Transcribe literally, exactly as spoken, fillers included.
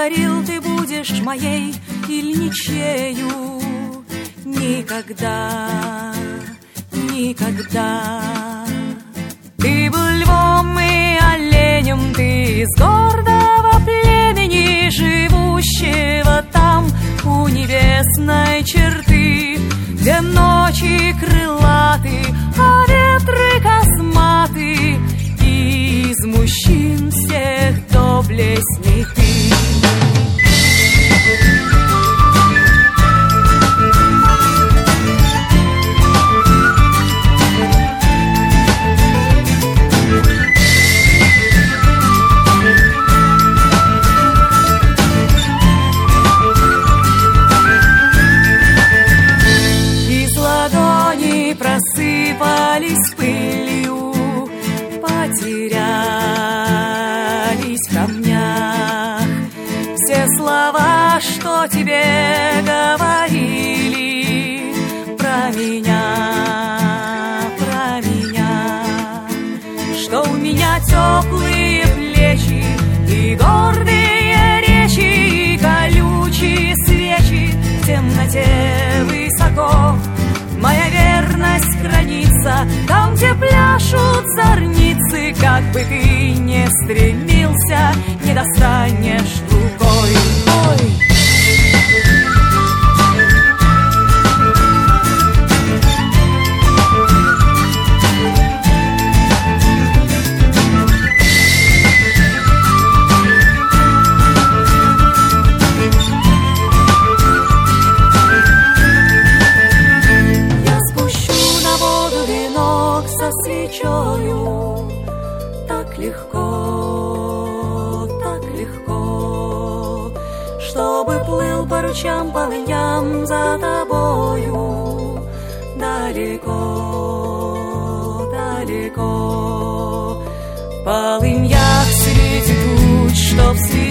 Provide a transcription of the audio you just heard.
говорил, ты будешь моей или ничею. Никогда, никогда. Ты был львом и оленем, ты из гордого племени, живущего там у небесной черты, где ночи крылаты, а ветры косматы, и из мужчин всех доблестней ты. Просыпались пылью, потерялись в камнях все слова, что тебе говорили про меня, про меня, что у меня теплые плечи и гордые речи, и колючие свечи в темноте высоко. Моя верность хранится там, где пляшут зорницы. Как бы ты не стремился, не достанешь рукой. Ой. Так легко, так легко, чтобы плыл по ручьям, полыньям за тобою. Далеко, далеко, в полыньях среди туч, чтоб светить